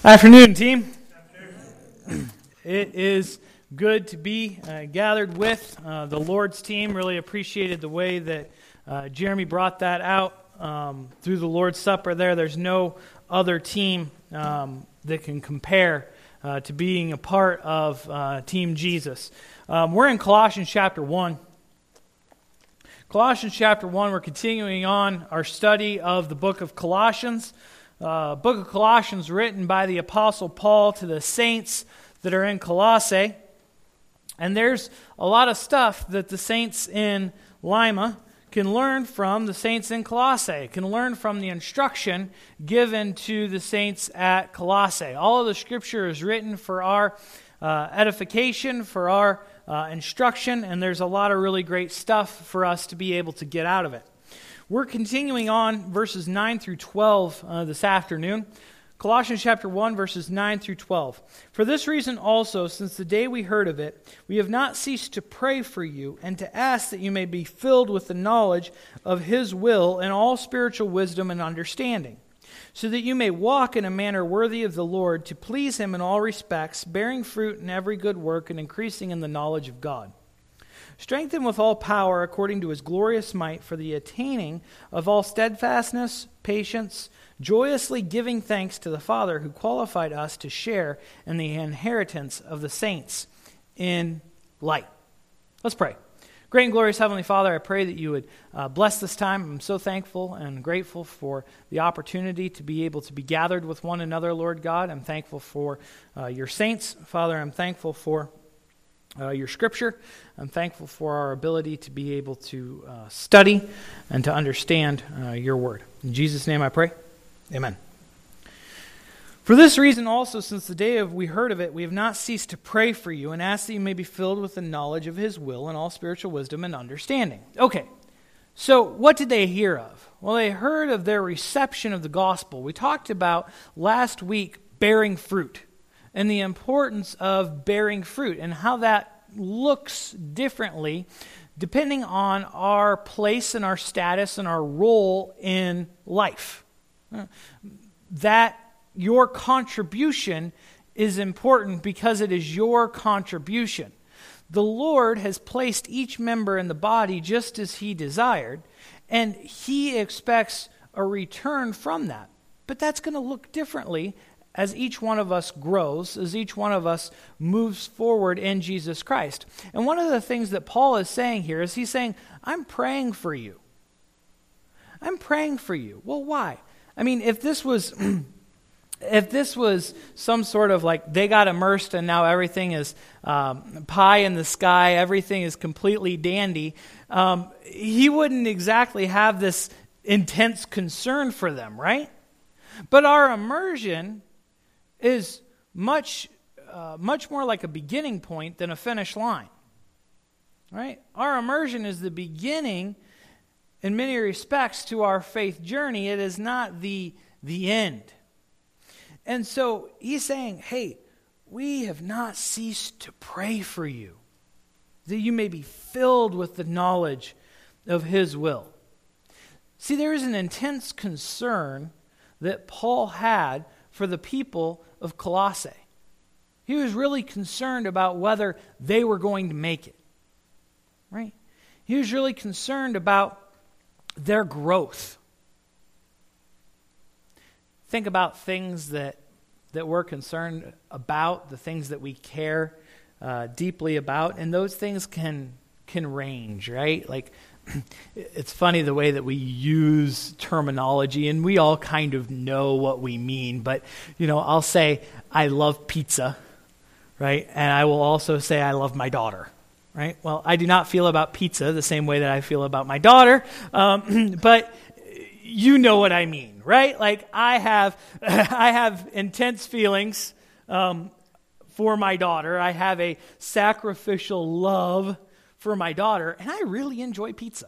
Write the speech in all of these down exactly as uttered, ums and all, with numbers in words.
Afternoon, team. Afternoon. It is good to be uh, gathered with uh, the Lord's team. Really appreciated the way that uh, Jeremy brought that out um, through the Lord's Supper there. There's no other team um, that can compare uh, to being a part of uh, Team Jesus. Um, we're in Colossians chapter one. Colossians chapter one, we're continuing on our study of the book of Colossians. Uh, book of Colossians written by the Apostle Paul to the saints that are in Colossae. And there's a lot of stuff that the saints in Lima can learn from the saints in Colossae, can learn from the instruction given to the saints at Colossae. All of the Scripture is written for our uh, edification, for our uh, instruction, and there's a lot of really great stuff for us to be able to get out of it. We're continuing on verses nine through twelve uh, this afternoon. Colossians chapter one, verses nine through twelve. For this reason also, since the day we heard of it, we have not ceased to pray for you and to ask that you may be filled with the knowledge of His will and all spiritual wisdom and understanding, so that you may walk in a manner worthy of the Lord, to please Him in all respects, bearing fruit in every good work and increasing in the knowledge of God. Strengthened with all power according to His glorious might for the attaining of all steadfastness, patience, joyously giving thanks to the Father who qualified us to share in the inheritance of the saints in light. Let's pray. Great and glorious Heavenly Father, I pray that you would uh, bless this time. I'm so thankful and grateful for the opportunity to be able to be gathered with one another, Lord God. I'm thankful for uh, your saints. Father, I'm thankful for Uh, your Scripture. I'm thankful for our ability to be able to uh, study and to understand uh, your word. In Jesus' name I pray. Amen. For this reason also, since the day of we heard of it, we have not ceased to pray for you and ask that you may be filled with the knowledge of His will and all spiritual wisdom and understanding. Okay, so what did they hear of? Well, they heard of their reception of the gospel. We talked about last week bearing fruit, and the importance of bearing fruit and how that looks differently depending on our place and our status and our role in life. That your contribution is important because it is your contribution. The Lord has placed each member in the body just as He desired, and He expects a return from that. But that's going to look differently as each one of us grows, as each one of us moves forward in Jesus Christ. And one of the things that Paul is saying here is he's saying, I'm praying for you. I'm praying for you. Well, why? I mean, if this was if this was some sort of like they got immersed and now everything is um, pie in the sky, everything is completely dandy, um, he wouldn't exactly have this intense concern for them, right? But our immersion is much uh, much more like a beginning point than a finish line, right? Our immersion is the beginning, in many respects, to our faith journey. It is not the, the end. And so he's saying, hey, we have not ceased to pray for you, that you may be filled with the knowledge of His will. See, there is an intense concern that Paul had for the people of Colossae. He was really concerned about whether they were going to make it, right? He was really concerned about their growth. Think about things that, that we're concerned about, the things that we care uh, deeply about, and those things can can range, right? Like, it's funny the way that we use terminology, and we all kind of know what we mean, but, you know, I'll say, I love pizza, right? And I will also say, I love my daughter, right? Well, I do not feel about pizza the same way that I feel about my daughter, um, but you know what I mean, right? Like, I have, I have intense feelings um, for my daughter. I have a sacrificial love for my daughter, and I really enjoy pizza.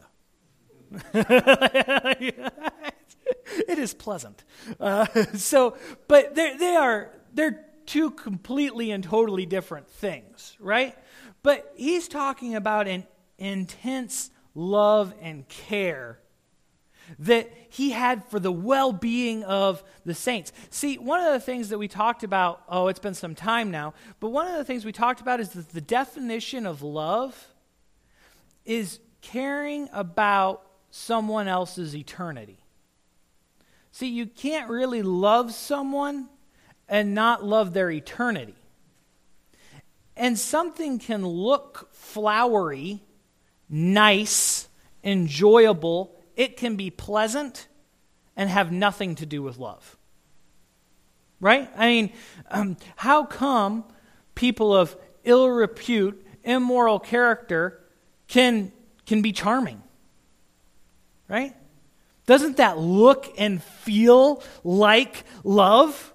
It is pleasant. Uh, so, but they they are they're two completely and totally different things, right? But he's talking about an intense love and care that he had for the well-being of the saints. See, one of the things that we talked about, oh, it's been some time now, but one of the things we talked about is that the definition of love is caring about someone else's eternity. See, you can't really love someone and not love their eternity. And something can look flowery, nice, enjoyable. It can be pleasant and have nothing to do with love. Right? I mean, um, how come people of ill repute, immoral character can, can be charming? Right? Doesn't that look and feel like love?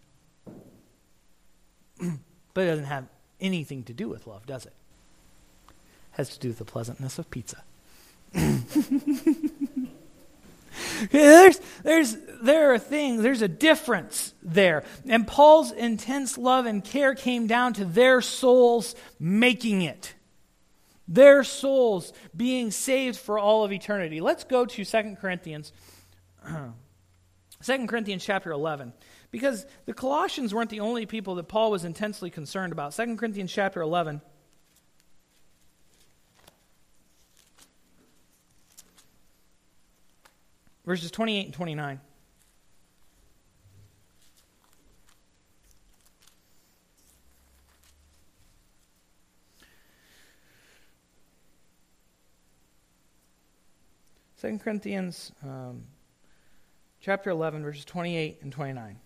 But it doesn't have anything to do with love, does it? It has to do with the pleasantness of pizza. there's, there's, there are things, there's a difference there. And Paul's intense love and care came down to their souls making it. Their souls being saved for all of eternity. Let's go to Second Corinthians, Second Corinthians chapter eleven. Because the Colossians weren't the only people that Paul was intensely concerned about. Second Corinthians chapter eleven. Verses twenty-eight and twenty-nine. Second Corinthians um, chapter eleven, verses twenty-eight and twenty-nine.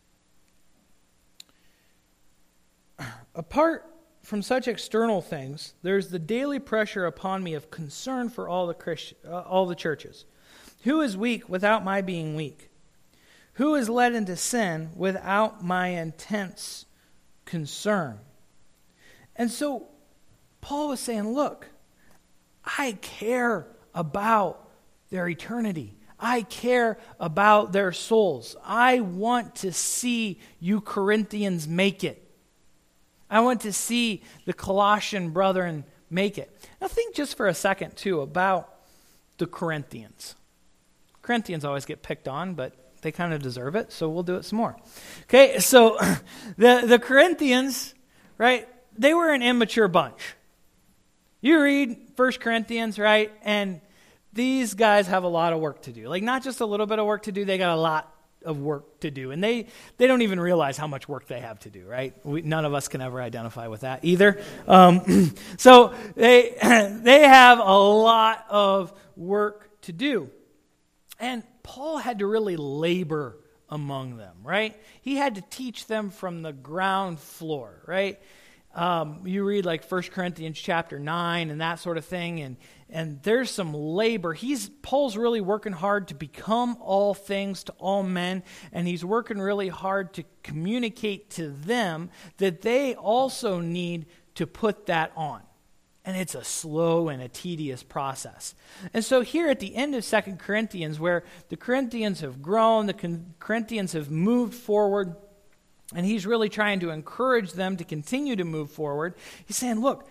Apart from such external things, there's the daily pressure upon me of concern for all the Christ, uh, all the churches. Who is weak without my being weak? Who is led into sin without my intense concern? And so Paul was saying, look, I care about their eternity. I care about their souls. I want to see you Corinthians make it. I want to see the Colossian brethren make it. Now think just for a second, too, about the Corinthians. Corinthians always get picked on, but they kind of deserve it, so we'll do it some more. Okay, so the, the Corinthians, right, they were an immature bunch. You read First Corinthians, right, and these guys have a lot of work to do. Like, not just a little bit of work to do, they got a lot of work to do. And they, they don't even realize how much work they have to do, right? We, none of us can ever identify with that either. Um, so they, they have a lot of work to do. And Paul had to really labor among them, right? He had to teach them from the ground floor, right? Um, you read like First Corinthians chapter nine and that sort of thing, and and there's some labor. He's Paul's really working hard to become all things to all men, and he's working really hard to communicate to them that they also need to put that on. And it's a slow and a tedious process. And so here at the end of Second Corinthians, where the Corinthians have grown, the Corinthians have moved forward, and he's really trying to encourage them to continue to move forward. He's saying, look,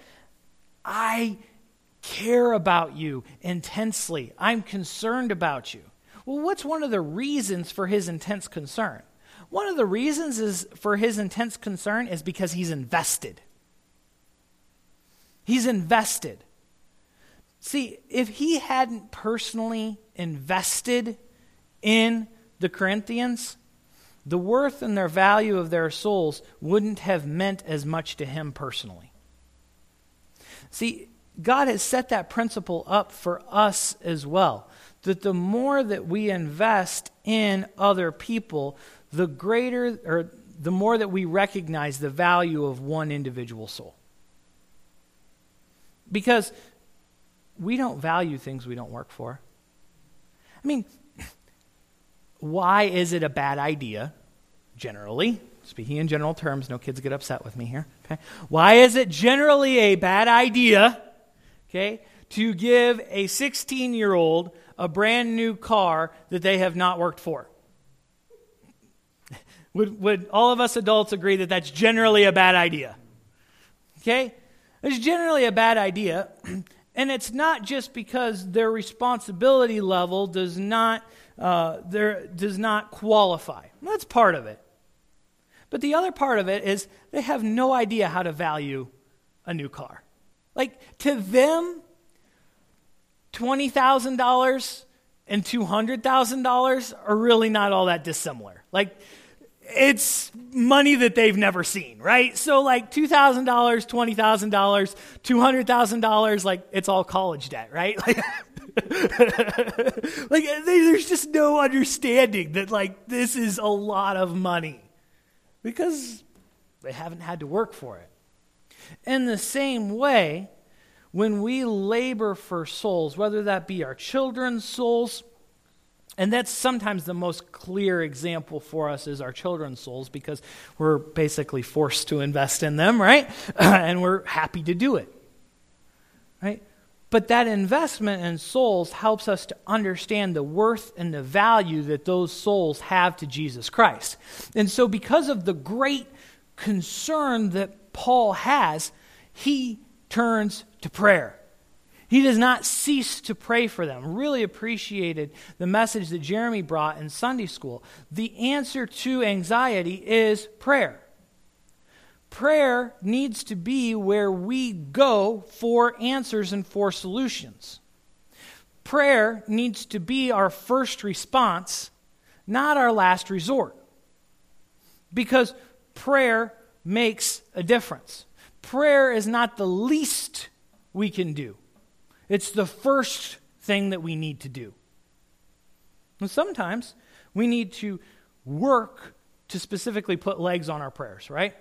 I care about you intensely. I'm concerned about you. Well, what's one of the reasons for his intense concern? One of the reasons is for his intense concern is because he's invested. He's invested. See, if he hadn't personally invested in the Corinthians, the worth and their value of their souls wouldn't have meant as much to him personally. See, God has set that principle up for us as well, that the more that we invest in other people, the greater, or the more that we recognize the value of one individual soul. Because we don't value things we don't work for. I mean, why is it a bad idea, generally, speaking in general terms, no kids get upset with me here, okay? Why is it generally a bad idea, okay, to give a sixteen-year-old a brand new car that they have not worked for? Would, would all of us adults agree that that's generally a bad idea? Okay? It's generally a bad idea, And it's not just because their responsibility level does not uh, there does not qualify. That's part of it. But the other part of it is they have no idea how to value a new car. Like, to them, twenty thousand dollars and two hundred thousand dollars are really not all that dissimilar. Like, it's money that they've never seen, right? So like two thousand dollars, twenty thousand dollars, two hundred thousand dollars, like it's all college debt, right? Like, like there's just no understanding that like this is a lot of money because they haven't had to work for it. In the same way, when we labor for souls, whether that be our children's souls, and that's sometimes the most clear example for us is our children's souls because we're basically forced to invest in them, right? And we're happy to do it, right? But that investment in souls helps us to understand the worth and the value that those souls have to Jesus Christ. And so because of the great concern that Paul has, he turns to prayer. He does not cease to pray for them. Really appreciated the message that Jeremy brought in Sunday school. The answer to anxiety is prayer. Prayer needs to be where we go for answers and for solutions. Prayer needs to be our first response, not our last resort. Because prayer makes a difference. Prayer is not the least we can do. It's the first thing that we need to do. And sometimes we need to work to specifically put legs on our prayers, right?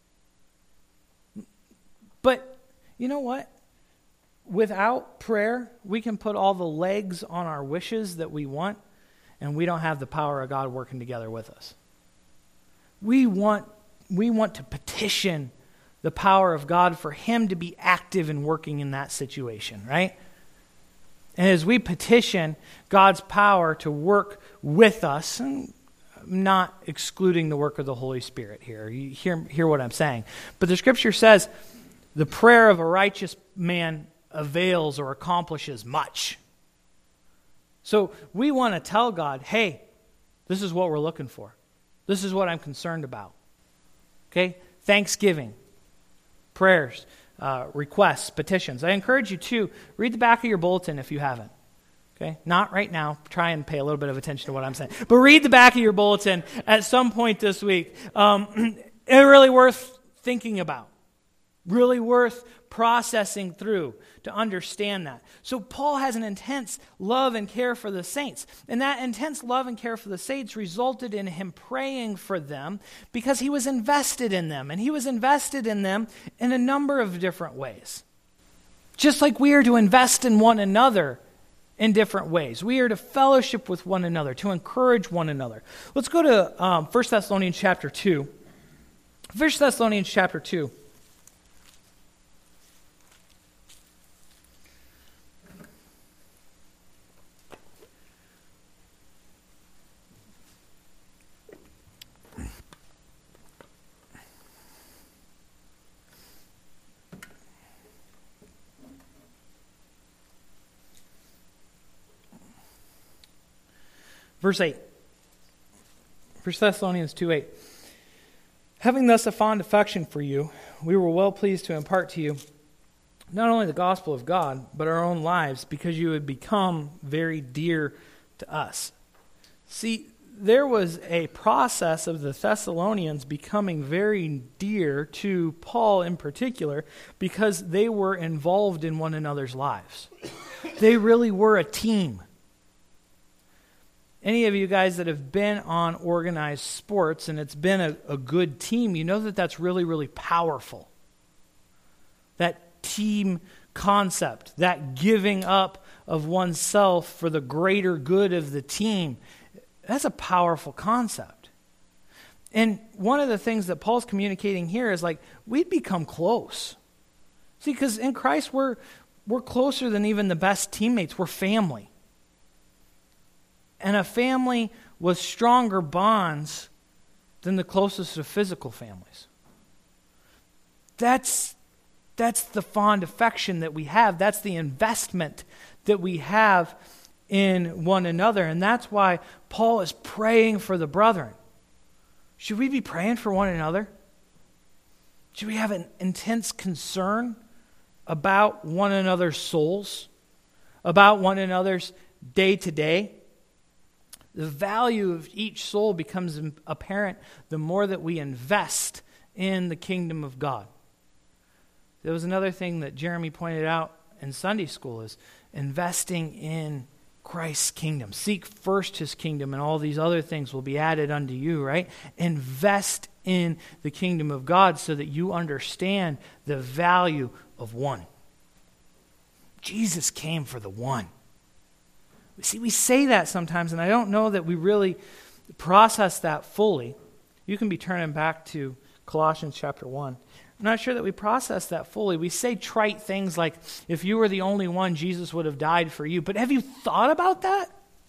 But you know what? Without prayer, we can put all the legs on our wishes that we want, and we don't have the power of God working together with us. We want, we want to petition the power of God for Him to be active and working in that situation, right? And as we petition God's power to work with us, and I'm not excluding the work of the Holy Spirit here. You hear, hear what I'm saying. But the Scripture says, the prayer of a righteous man avails or accomplishes much. So we want to tell God, hey, this is what we're looking for. This is what I'm concerned about. Okay? Thanksgiving, prayers, uh, requests, petitions. I encourage you to read the back of your bulletin if you haven't. Okay? Not right now. Try and pay a little bit of attention to what I'm saying. But read the back of your bulletin at some point this week. Um, it's really worth thinking about. Really worth processing through to understand that. So Paul has an intense love and care for the saints. And that intense love and care for the saints resulted in him praying for them because he was invested in them. And he was invested in them in a number of different ways. Just like we are to invest in one another in different ways. We are to fellowship with one another, to encourage one another. Let's go to um, First Thessalonians chapter two. First Thessalonians chapter two. Verse eight, First Thessalonians two eight. Having thus a fond affection for you, we were well pleased to impart to you not only the gospel of God, but our own lives, because you had become very dear to us. See, there was a process of the Thessalonians becoming very dear to Paul in particular, because they were involved in one another's lives. They really were a team. Any of you guys that have been on organized sports and it's been a, a good team, you know that that's really, really powerful. That team concept, that giving up of oneself for the greater good of the team, that's a powerful concept. And one of the things that Paul's communicating here is like, we'd become close. See, because in Christ we're, we're closer than even the best teammates. We're family. And a family with stronger bonds than the closest of physical families. That's That's the fond affection that we have. That's the investment that we have in one another. And that's why Paul is praying for the brethren. Should we be praying for one another? Should we have an intense concern about one another's souls, about one another's day to day? The value of each soul becomes apparent the more that we invest in the kingdom of God. There was another thing that Jeremy pointed out in Sunday school is investing in Christ's kingdom. Seek first his kingdom, and all these other things will be added unto you, right? Invest in the kingdom of God so that you understand the value of one. Jesus came for the one. See, we say that sometimes, and I don't know that we really process that fully. You can be turning back to Colossians chapter one. I'm not sure that we process that fully. We say trite things like, if you were the only one, Jesus would have died for you. But have you thought about that?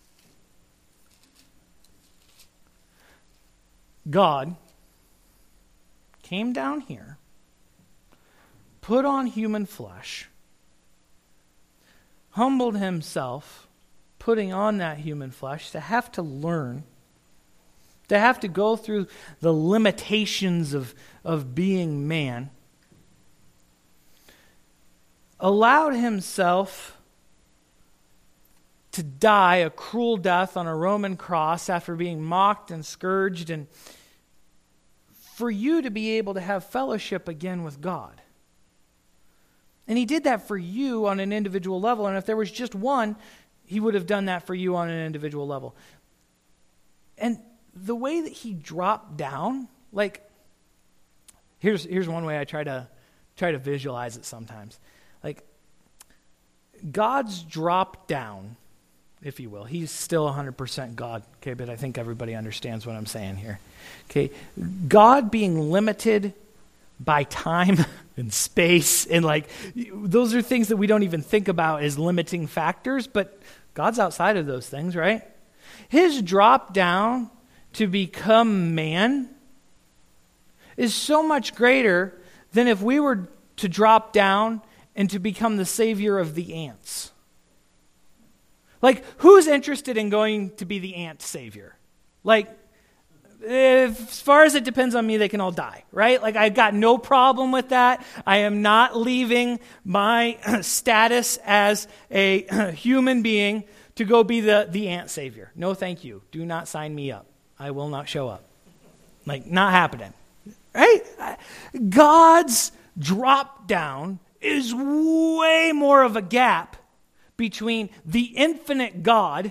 God came down here, put on human flesh, humbled himself, putting on that human flesh, to have to learn, to have to go through the limitations of, of being man, allowed himself to die a cruel death on a Roman cross after being mocked and scourged, and for you to be able to have fellowship again with God. And he did that for you on an individual level, and if there was just one, he would have done that for you on an individual level. And the way that he dropped down, like, here's here's one way I try to try to visualize it sometimes. Like, God's dropped down, if you will. He's still one hundred percent God, okay, but I think everybody understands what I'm saying here. Okay, God being limited by time and space, and like, those are things that we don't even think about as limiting factors, but God's outside of those things, right? His drop down to become man is so much greater than if we were to drop down and to become the savior of the ants. Like, who's interested in going to be the ant savior? Like, if, as far as it depends on me, they can all die, right? Like, I've got no problem with that. I am not leaving my status as a human being to go be the, the ant savior. No, thank you. Do not sign me up. I will not show up. Like, not happening, right? God's drop down is way more of a gap between the infinite God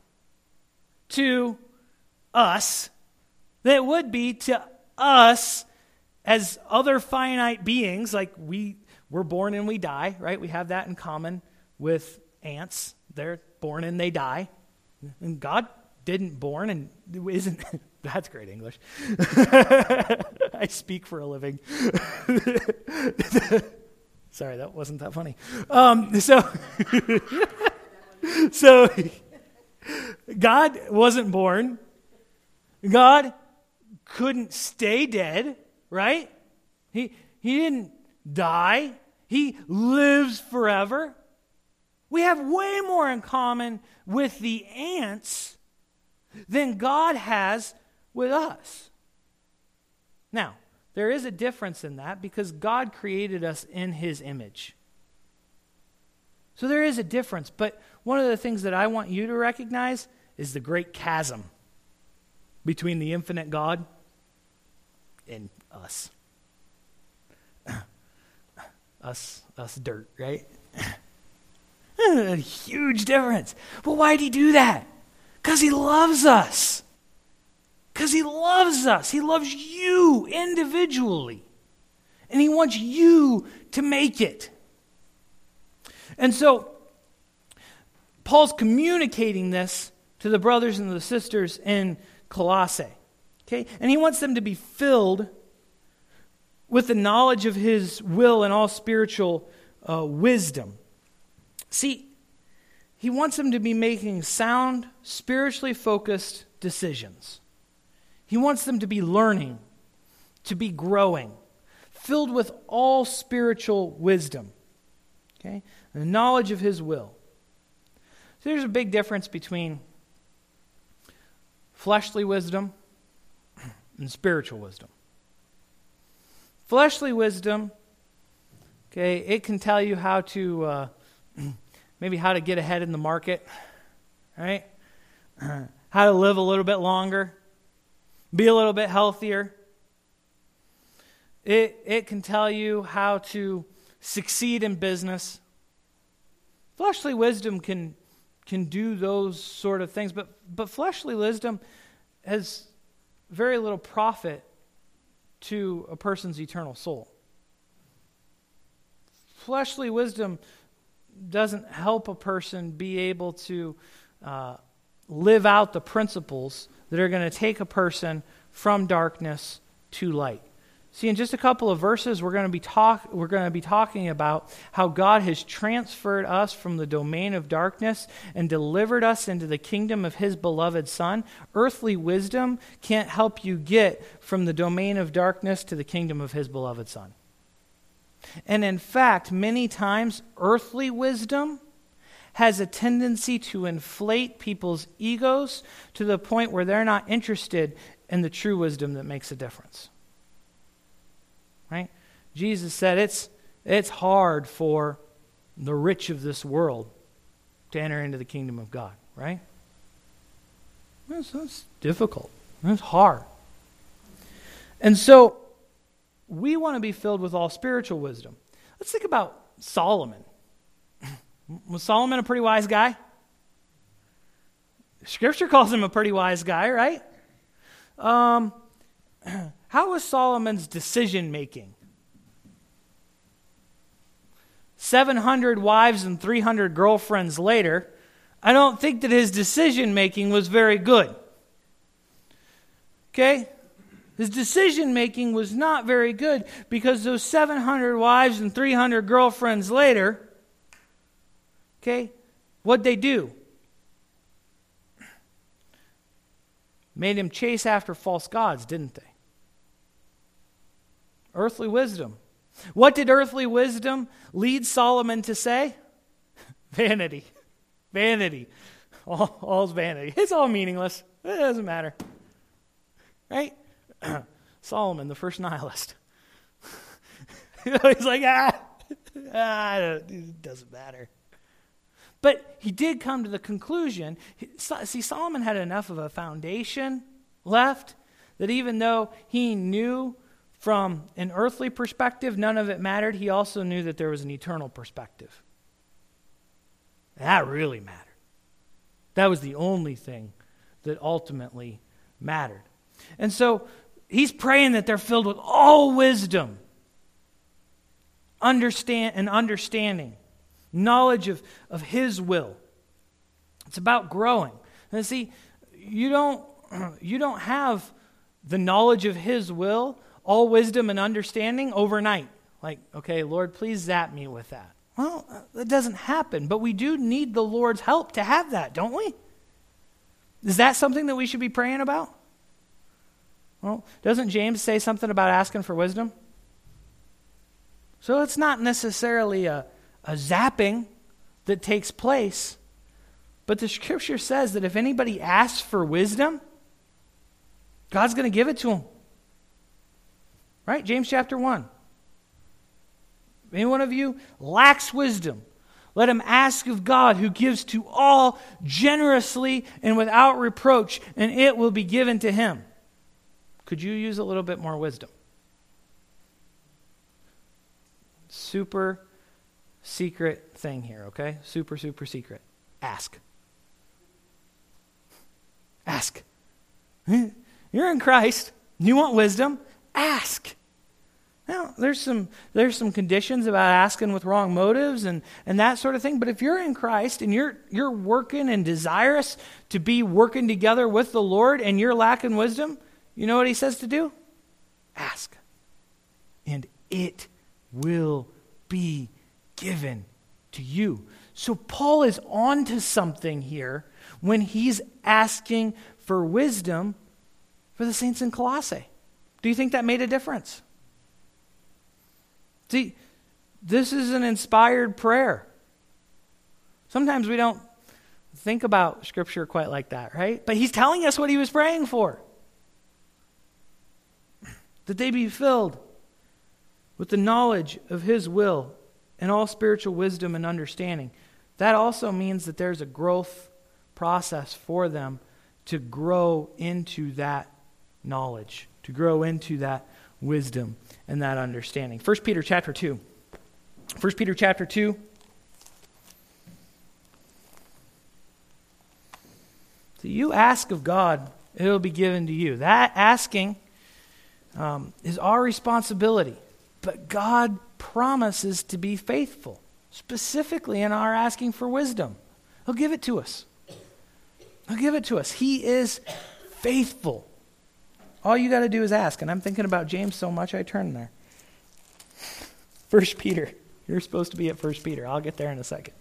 to us than it would be to us as other finite beings. Like, we, we're born and we die, right? We have that in common with ants. They're born and they die. And God didn't born and isn't. That's great English. I speak for a living. Sorry, that wasn't that funny. Um, so, so God wasn't born. God couldn't stay dead, right? He he didn't die. He lives forever. We have way more in common with the ants than God has with us. Now, there is a difference in that because God created us in his image. So there is a difference, but one of the things that I want you to recognize is the great chasm between the infinite God and us. us, us dirt, right? A huge difference. But why did he do that? Because he loves us. Because he loves us. He loves you individually. And he wants you to make it. And so, Paul's communicating this to the brothers and the sisters in Colossae. Okay? And he wants them to be filled with the knowledge of his will and all spiritual uh, wisdom. See, he wants them to be making sound, spiritually focused decisions. He wants them to be learning, to be growing, filled with all spiritual wisdom. Okay? The knowledge of his will. So there's a big difference between fleshly wisdom and spiritual wisdom. Fleshly wisdom, okay, it can tell you how to, uh, maybe how to get ahead in the market, right? How to live a little bit longer, be a little bit healthier. It, it can tell you how to succeed in business. Fleshly wisdom can can do those sort of things, but but fleshly wisdom has very little profit to a person's eternal soul. Fleshly wisdom doesn't help a person be able to uh, live out the principles that are going to take a person from darkness to light. See, in just a couple of verses, we're going to be talk we're going to be talking about how God has transferred us from the domain of darkness and delivered us into the kingdom of his beloved Son. Earthly wisdom can't help you get from the domain of darkness to the kingdom of his beloved Son. And in fact, many times, earthly wisdom has a tendency to inflate people's egos to the point where they're not interested in the true wisdom that makes a difference. Right? Jesus said it's it's hard for the rich of this world to enter into the kingdom of God, right? That's, that's difficult. That's hard. And so we want to be filled with all spiritual wisdom. Let's think about Solomon. Was Solomon a pretty wise guy? Scripture calls him a pretty wise guy, right? Um, how was Solomon's decision making? seven hundred wives and three hundred girlfriends later, I don't think that his decision making was very good. Okay? His decision making was not very good because those seven hundred wives and three hundred girlfriends later, okay, what'd they do? Made him chase after false gods, didn't they? Earthly wisdom. What did earthly wisdom lead Solomon to say? Vanity. Vanity. All, all's vanity. It's all meaningless. It doesn't matter. Right? Solomon, the first nihilist. He's like, ah, ah, it doesn't matter. But he did come to the conclusion. See, Solomon had enough of a foundation left that even though he knew from an earthly perspective none of it mattered, he also knew that there was an eternal perspective. That really mattered. That was the only thing that ultimately mattered. And so he's praying that they're filled with all wisdom, understand and understanding, knowledge of, of his will. It's about growing. And see, you don't you don't have the knowledge of his will, all wisdom and understanding overnight. Like, okay, Lord, please zap me with that. Well, that doesn't happen, but we do need the Lord's help to have that, don't we? Is that something that we should be praying about? Well, doesn't James say something about asking for wisdom? So it's not necessarily a, a zapping that takes place, but the Scripture says that if anybody asks for wisdom, God's going to give it to them. Right? James chapter one. If any one of you lacks wisdom, let him ask of God, who gives to all generously and without reproach, and it will be given to him. Could you use a little bit more wisdom? Super secret thing here, okay? Super, super secret. Ask. Ask. You're in Christ. You want wisdom? Ask. Now, there's some there's some conditions about asking with wrong motives and, and that sort of thing. But if you're in Christ and you're you're working and desirous to be working together with the Lord and you're lacking wisdom, you know what he says to do? Ask. And it will be given to you. So Paul is on to something here when he's asking for wisdom for the saints in Colossae. Do you think that made a difference? See, this is an inspired prayer. Sometimes we don't think about Scripture quite like that, right? But he's telling us what he was praying for. That they be filled with the knowledge of his will and all spiritual wisdom and understanding. That also means that there's a growth process for them to grow into that knowledge, to grow into that wisdom and that understanding. First Peter chapter two. First Peter chapter two. So you ask of God, it will be given to you. That asking um, is our responsibility. But God promises to be faithful, specifically in our asking for wisdom. He'll give it to us. He'll give it to us. He is faithful. All you got to do is ask. And I'm thinking about James so much, I turn there. First Peter. You're supposed to be at First Peter. I'll get there in a second.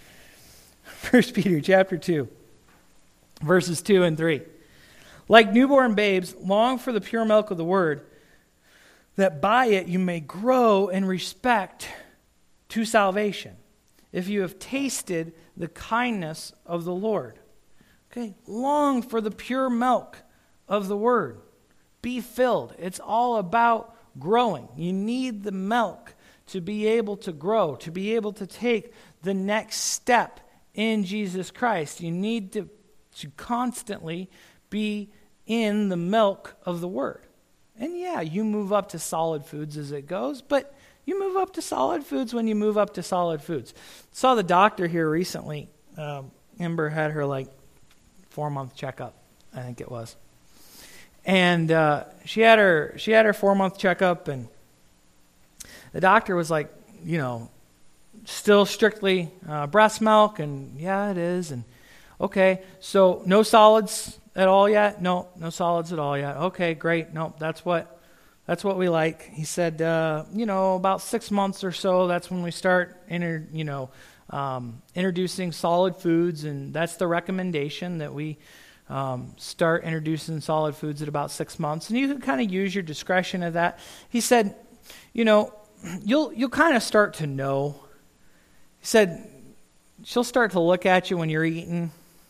First Peter chapter two. Verses two and three. Like newborn babes, long for the pure milk of the word, that by it you may grow in respect to salvation, if you have tasted the kindness of the Lord. Okay, long for the pure milk of the word. Be filled. It's all about growing. You need the milk to be able to grow, to be able to take the next step in Jesus Christ. You need to to constantly be in the milk of the word. And yeah, you move up to solid foods as it goes, but you move up to solid foods when you move up to solid foods. Saw the doctor here recently. Um, Ember had her like four-month checkup, I think it was. And uh, she had her she had her four-month checkup, and the doctor was like, you know, still strictly uh, breast milk, and yeah, it is, and okay, so no solids at all yet? No, no solids at all yet. Okay, great. No, that's what that's what we like. He said, uh, you know, about six months or so, that's when we start, inter, you know, um, introducing solid foods, and that's the recommendation that we um, start introducing solid foods at about six months. And you can kind of use your discretion of that. He said, you know, you'll you'll kind of start to know. He said, she'll start to look at you when you're eating,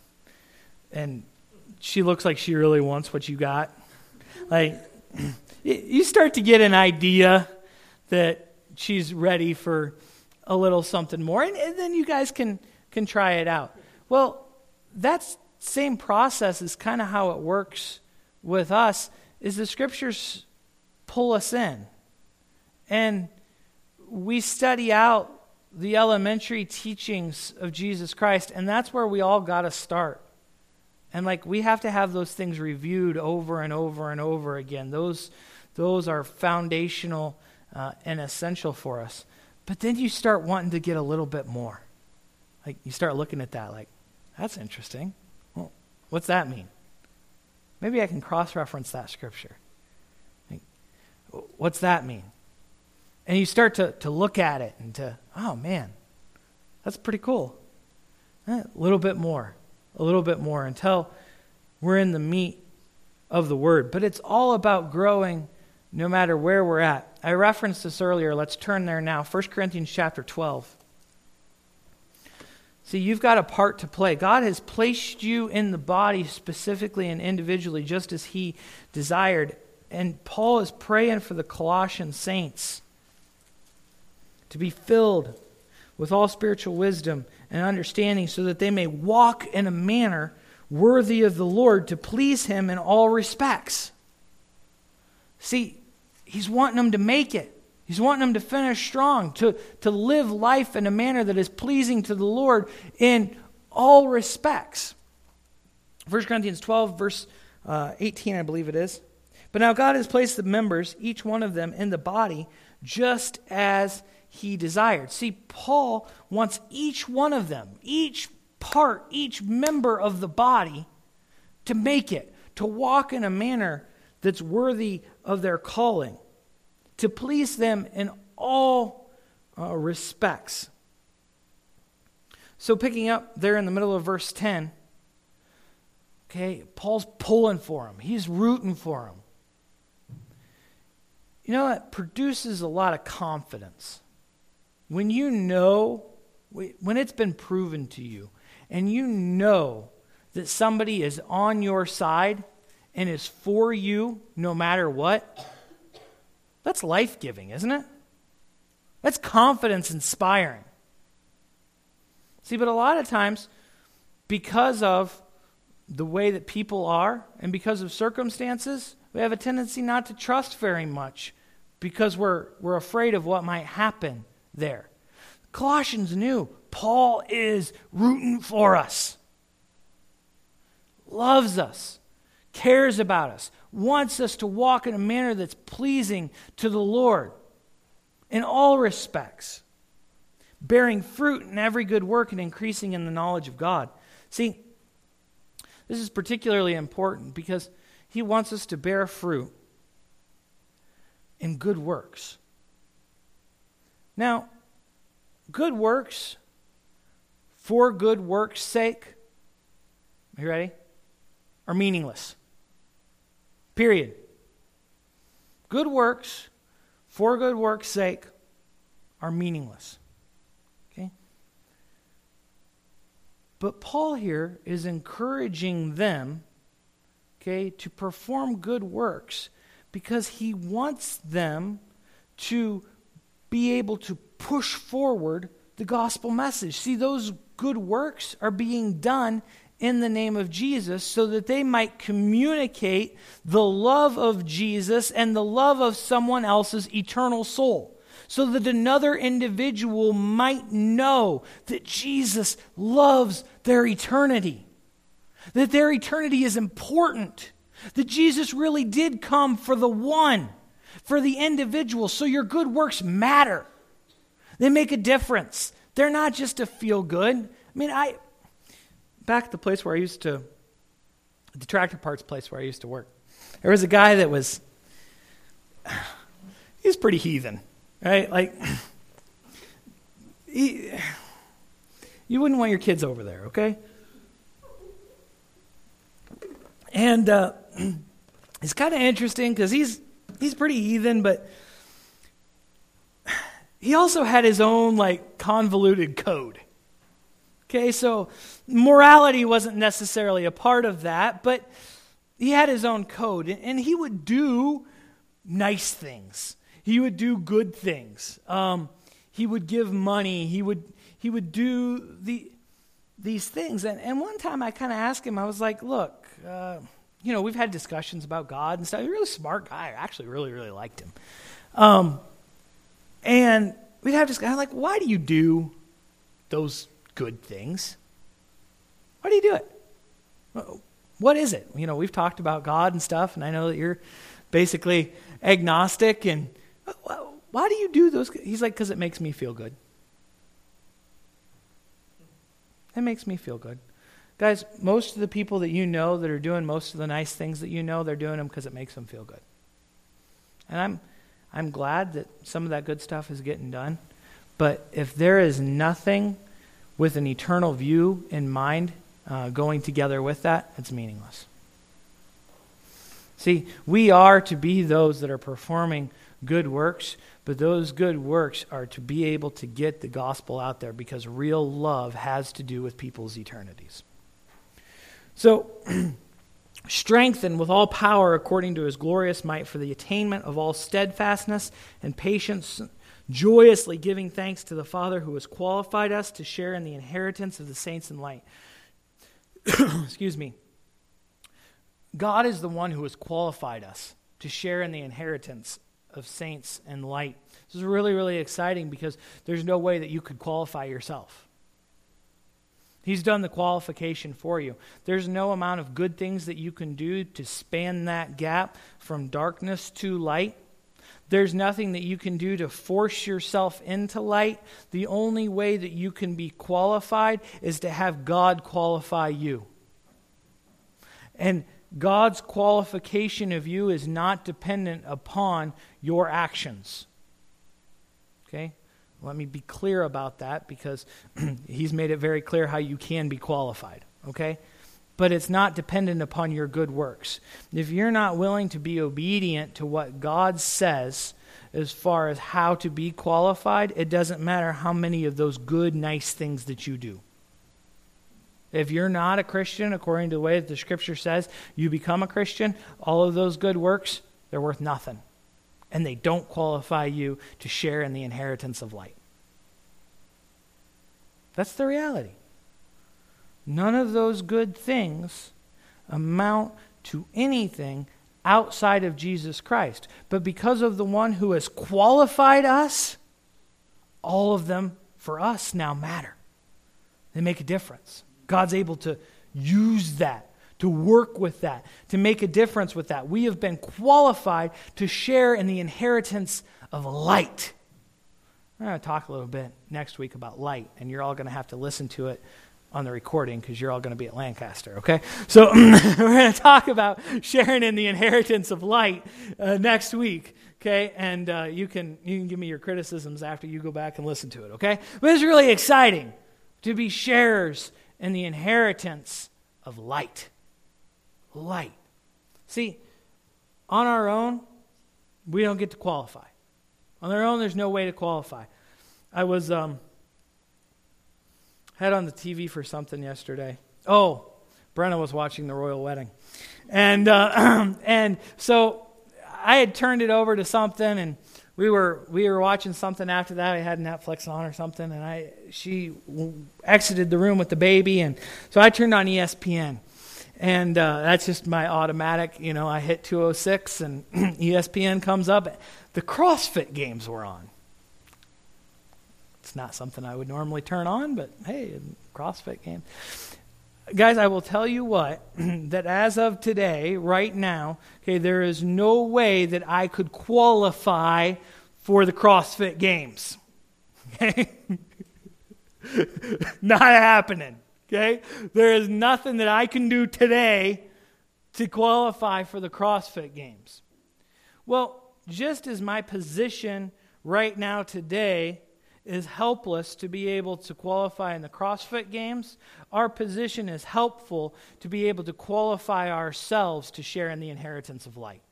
and she looks like she really wants what you got. Like, you start to get an idea that she's ready for a little something more, and, and then you guys can, can try it out. Well, that same process is kind of how it works with us, is the Scriptures pull us in. And we study out the elementary teachings of Jesus Christ, and that's where we all got to start. And like we have to have those things reviewed over and over and over again. Those, those are foundational uh, and essential for us. But then you start wanting to get a little bit more. Like you start looking at that like, that's interesting. Well, what's that mean? Maybe I can cross-reference that scripture. Like, what's that mean? And you start to, to look at it and to, oh man, that's pretty cool. Eh, a little bit more. A little bit more until we're in the meat of the word. But it's all about growing no matter where we're at. I referenced this earlier. Let's turn there now. First Corinthians chapter twelve. See, you've got a part to play. God has placed you in the body specifically and individually just as he desired. And Paul is praying for the Colossian saints to be filled with all spiritual wisdom and understanding so that they may walk in a manner worthy of the Lord to please him in all respects. See, he's wanting them to make it. He's wanting them to finish strong, to, to live life in a manner that is pleasing to the Lord in all respects. First Corinthians twelve, verse uh, eighteen, I believe it is. But now God has placed the members, each one of them, in the body just as he desired. See, Paul wants each one of them, each part, each member of the body to make it, to walk in a manner that's worthy of their calling, to please them in all uh, respects. So picking up there in the middle of verse ten, okay, Paul's pulling for him. He's rooting for him. You know, it produces a lot of confidence. When you know, when it's been proven to you, and you know that somebody is on your side and is for you no matter what, that's life-giving, isn't it? That's confidence-inspiring. See, but a lot of times, because of the way that people are and because of circumstances, we have a tendency not to trust very much because we're, we're afraid of what might happen there. Colossians knew Paul is rooting for us, loves us, cares about us, wants us to walk in a manner that's pleasing to the Lord in all respects, bearing fruit in every good work and increasing in the knowledge of God. See, this is particularly important because he wants us to bear fruit in good works. Now, good works for good works' sake, are you ready? Are meaningless. Period. Good works for good works' sake are meaningless. Okay? But Paul here is encouraging them, okay, to perform good works because he wants them to be able to push forward the gospel message. See, those good works are being done in the name of Jesus so that they might communicate the love of Jesus and the love of someone else's eternal soul, so that another individual might know that Jesus loves their eternity, that their eternity is important, that Jesus really did come for the one, for the individual. So your good works matter. They make a difference. They're not just to feel good. I mean, I back at the place where I used to, the tractor parts place where I used to work, there was a guy that was, he was pretty heathen, right? Like, he, you wouldn't want your kids over there, okay? And uh, it's kind of interesting because he's he's pretty heathen, but he also had his own like convoluted code. Okay, so morality wasn't necessarily a part of that, but he had his own code, and he would do nice things. He would do good things. Um, he would give money. He would he would do the these things. And, and one time I kind of asked him, I was like, look, uh, you know, we've had discussions about God and stuff. He's a really smart guy. I actually really, really liked him. Um, and we'd have this guy, I'm like, why do you do those good things? Why do you do it? What is it? You know, we've talked about God and stuff, and I know that you're basically agnostic, and why do you do those? He's like, because it makes me feel good. It makes me feel good. Guys, most of the people that you know that are doing most of the nice things that you know, they're doing them because it makes them feel good. And I'm I'm glad that some of that good stuff is getting done. But if there is nothing with an eternal view in mind uh, going together with that, it's meaningless. See, we are to be those that are performing good works, but those good works are to be able to get the gospel out there because real love has to do with people's eternities. So, strengthen with all power according to his glorious might for the attainment of all steadfastness and patience, joyously giving thanks to the Father who has qualified us to share in the inheritance of the saints in light. Excuse me. God is the one who has qualified us to share in the inheritance of saints and light. This is really, really exciting because there's no way that you could qualify yourself. He's done the qualification for you. There's no amount of good things that you can do to span that gap from darkness to light. There's nothing that you can do to force yourself into light. The only way that you can be qualified is to have God qualify you. And God's qualification of you is not dependent upon your actions. Okay? Let me be clear about that because he's made it very clear how you can be qualified. Okay? but it's not dependent upon your good works. If you're not willing to be obedient to what God says as far as how to be qualified, it doesn't matter how many of those good, nice things that you do. If you're not a Christian, according to the way that the Scripture says, you become a Christian, all of those good works, they're worth nothing. And they don't qualify you to share in the inheritance of light. That's the reality. None of those good things amount to anything outside of Jesus Christ. But because of the one who has qualified us, all of them for us now matter. They make a difference. God's able to use that, to work with that, to make a difference with that. We have been qualified to share in the inheritance of light. We're going to talk a little bit next week about light, and you're all going to have to listen to it on the recording because you're all going to be at Lancaster, okay? So we're going to talk about sharing in the inheritance of light uh, next week, okay? And uh, you can you can give me your criticisms after you go back and listen to it, okay? But it's really exciting to be sharers in the inheritance of light. Light. See, on our own, we don't get to qualify. On our own, there's no way to qualify. I was... um. had on the T V for something yesterday. Oh, Brenna was watching the royal wedding. And uh, and so I had turned it over to something, and we were we were watching something after that. I had Netflix on or something, and I she exited the room with the baby, and so I turned on E S P N. And uh, that's just my automatic, you know, I hit two oh six, and E S P N comes up. The CrossFit games were on. It's not something I would normally turn on, but hey, CrossFit game. Guys, I will tell you what, that as of today, right now, okay, there is no way that I could qualify for the CrossFit games. Okay? Not happening. Okay? There is nothing that I can do today to qualify for the CrossFit games. Well, just as my position right now today is helpless to be able to qualify in the CrossFit games, our position is helpful to be able to qualify ourselves to share in the inheritance of light.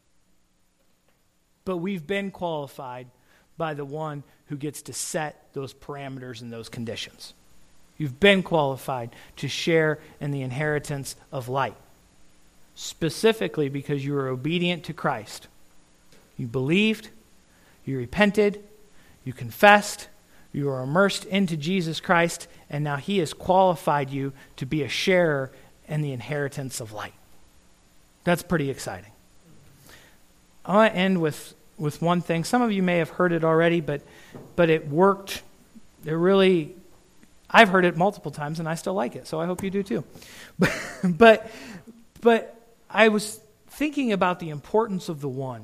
But we've been qualified by the one who gets to set those parameters and those conditions. You've been qualified to share in the inheritance of light, specifically because you were obedient to Christ. You believed, you repented, you confessed, you are immersed into Jesus Christ, and now He has qualified you to be a sharer in the inheritance of light. That's pretty exciting. I want to end with, with one thing. Some of you may have heard it already, but but it worked. It really, I've heard it multiple times, and I still like it, so I hope you do too. But but, but I was thinking about the importance of the one.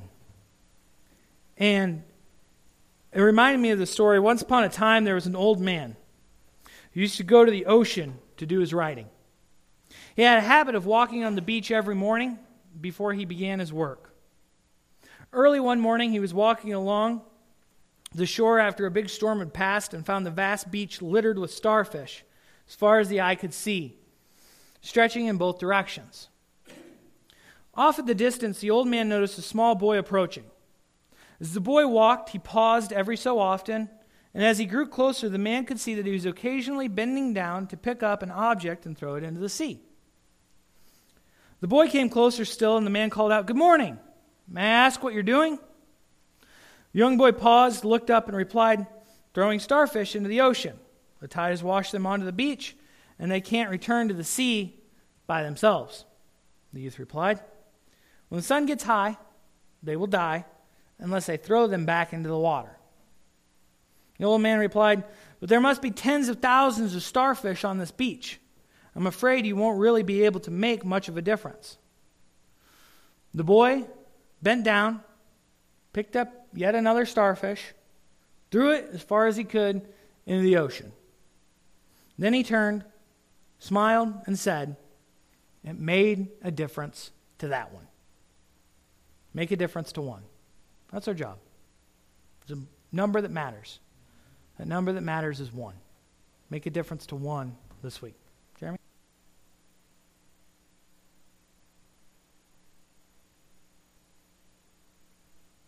And it reminded me of the story. Once upon a time, there was an old man who used to go to the ocean to do his writing. He had a habit of walking on the beach every morning before he began his work. Early one morning, he was walking along the shore after a big storm had passed and found the vast beach littered with starfish as far as the eye could see, stretching in both directions. Off at the distance, the old man noticed a small boy approaching. As the boy walked, he paused every so often, and as he grew closer, the man could see that he was occasionally bending down to pick up an object and throw it into the sea. The boy came closer still, and the man called out, "Good morning. May I ask what you're doing?" The young boy paused, looked up, and replied, "Throwing starfish into the ocean. The tide has washed them onto the beach, and they can't return to the sea by themselves." The youth replied, "When the sun gets high, they will die, unless I throw them back into the water." The old man replied, "But there must be tens of thousands of starfish on this beach. I'm afraid you won't really be able to make much of a difference." The boy bent down, picked up yet another starfish, threw it as far as he could into the ocean. Then he turned, smiled, and said, "It made a difference to that one." Make a difference to one. That's our job. It's a number that matters. That number that matters is one. Make a difference to one this week.